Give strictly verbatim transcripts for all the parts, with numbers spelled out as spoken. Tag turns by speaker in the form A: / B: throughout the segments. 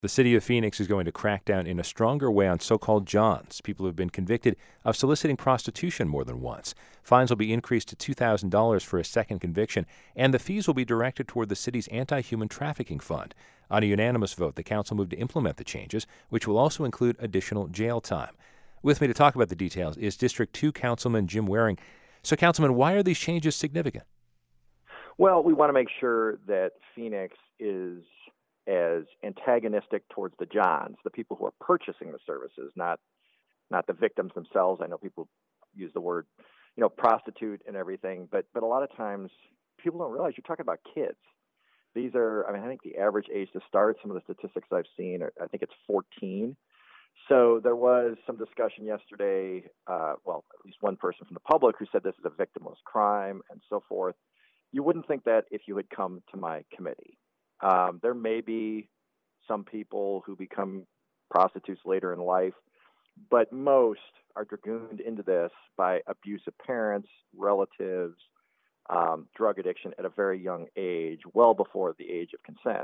A: The city of Phoenix is going to crack down in a stronger way on so-called Johns, people who have been convicted of soliciting prostitution more than once. Fines will be increased to two thousand dollars for a second conviction, and the fees will be directed toward the city's anti-human trafficking fund. On a unanimous vote, the council moved to implement the changes, which will also include additional jail time. With me to talk about the details is District two Councilman Jim Waring. So, Councilman, why are these changes significant?
B: Well, we want to make sure that Phoenix is as antagonistic towards the Johns, the people who are purchasing the services, not not the victims themselves. I know people use the word, you know, prostitute and everything, but but a lot of times people don't realize you're talking about kids. These are, I mean, I think the average age to start, some of the statistics I've seen, are, I think it's fourteen. So there was some discussion yesterday, uh, well, at least one person from the public who said this is a victimless crime and so forth. You wouldn't think that if you had come to my committee. Um, there may be some people who become prostitutes later in life, but most are dragooned into this by abusive parents, relatives, um, drug addiction at a very young age, well before the age of consent.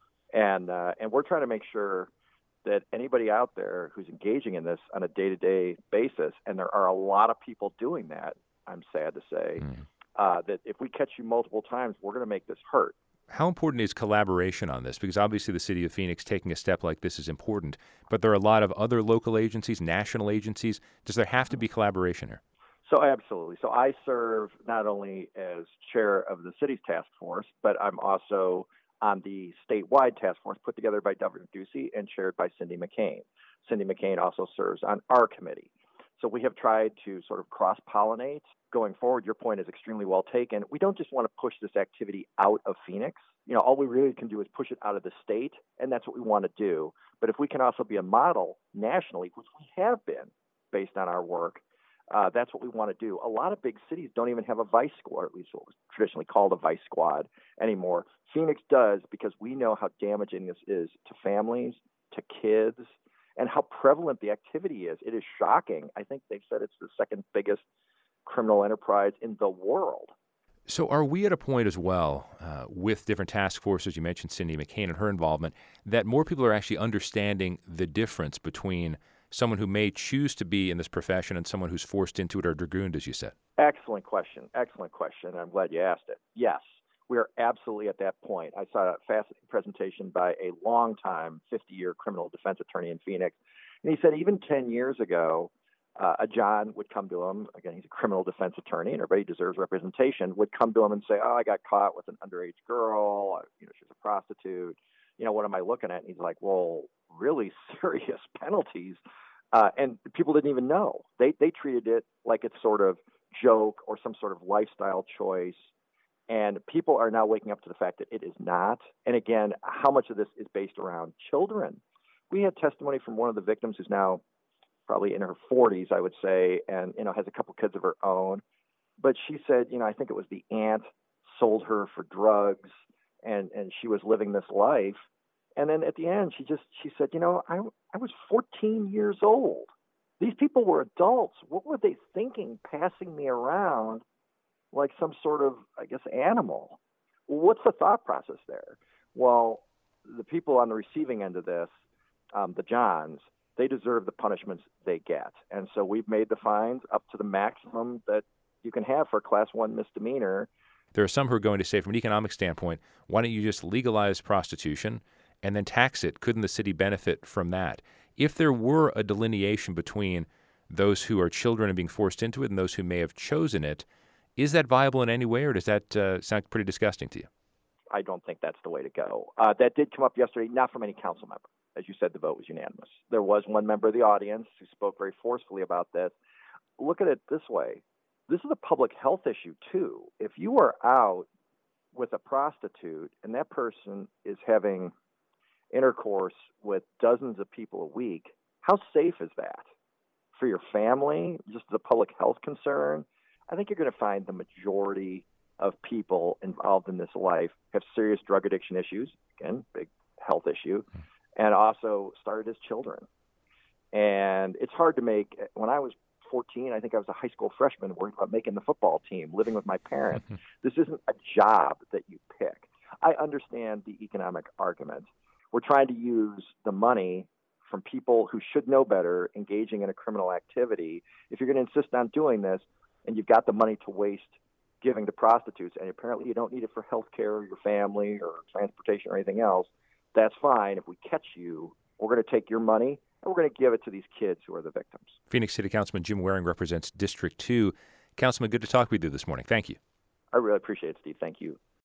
B: And uh, and we're trying to make sure that anybody out there who's engaging in this on a day-to-day basis, and there are a lot of people doing that, I'm sad to say, mm. uh, that if we catch you multiple times, we're going to make this hurt.
A: How important is collaboration on this? Because obviously the city of Phoenix taking a step like this is important, but there are a lot of other local agencies, national agencies. Does there have to be collaboration here?
B: So absolutely. So I serve not only as chair of the city's task force, but I'm also on the statewide task force put together by Governor Ducey and chaired by Cindy McCain. Cindy McCain also serves on our committee. So we have tried to sort of cross-pollinate. Going forward, your point is extremely well taken. We don't just want to push this activity out of Phoenix. You know, all we really can do is push it out of the state, and that's what we want to do. But if we can also be a model nationally, which we have been based on our work, uh, that's what we want to do. A lot of big cities don't even have a vice squad, or at least what was traditionally called a vice squad anymore. Phoenix does, because we know how damaging this is to families, to kids, and how prevalent the activity is. It is shocking. I think they've said it's the second biggest criminal enterprise in the world.
A: So are we at a point as well, uh, with different task forces, you mentioned Cindy McCain and her involvement, that more people are actually understanding the difference between someone who may choose to be in this profession and someone who's forced into it or dragooned, as you said?
B: Excellent question. Excellent question. I'm glad you asked it. Yes, we are absolutely at that point. I saw a fascinating presentation by a longtime fifty-year criminal defense attorney in Phoenix, and he said even ten years ago, uh, a John would come to him, again, he's a criminal defense attorney, and everybody deserves representation, would come to him and say, oh, I got caught with an underage girl, you know, she's a prostitute, you know, what am I looking at? And he's like, well, really serious penalties. Uh, and people didn't even know. They they treated it like it's sort of joke or some sort of lifestyle choice. And people are now waking up to the fact that it is not. And again, how much of this is based around children? We had testimony from one of the victims who's now probably in her forties, I would say, and, you know, has a couple kids of her own. But she said, you know, I think it was the aunt sold her for drugs, and, and she was living this life. And then at the end, she just, she said, you know, I, I was fourteen years old. These people were adults. What were they thinking, passing me around like some sort of, I guess, animal? Well, what's the thought process there? Well, the people on the receiving end of this, um, the Johns, they deserve the punishments they get. And so we've made the fines up to the maximum that you can have for a class one misdemeanor.
A: There are some who are going to say, from an economic standpoint, why don't you just legalize prostitution and then tax it? Couldn't the city benefit from that? If there were a delineation between those who are children and being forced into it and those who may have chosen it, is that viable in any way, or does that uh, sound pretty disgusting to you?
B: I don't think that's the way to go. Uh, that did come up yesterday, not from any council member. As you said, the vote was unanimous. There was one member of the audience who spoke very forcefully about this. Look at it this way. This is a public health issue, too. If you are out with a prostitute and that person is having intercourse with dozens of people a week, how safe is that for your family, just as a public health concern? I think you're going to find the majority of people involved in this life have serious drug addiction issues, again, big health issue, and also started as children. And it's hard to make, when I was fourteen, I think I was a high school freshman worried about making the football team, living with my parents. This isn't a job that you pick. I understand the economic argument. we're trying to use the money from people who should know better engaging in a criminal activity. If you're going to insist on doing this and you've got the money to waste giving to prostitutes, and apparently you don't need it for health care or your family or transportation or anything else, that's fine. If we catch you, we're going to take your money and we're going to give it to these kids who are the victims.
A: Phoenix City Councilman Jim Waring represents District two. Councilman, good to talk with you this morning. Thank you.
B: I really appreciate it, Steve. Thank you.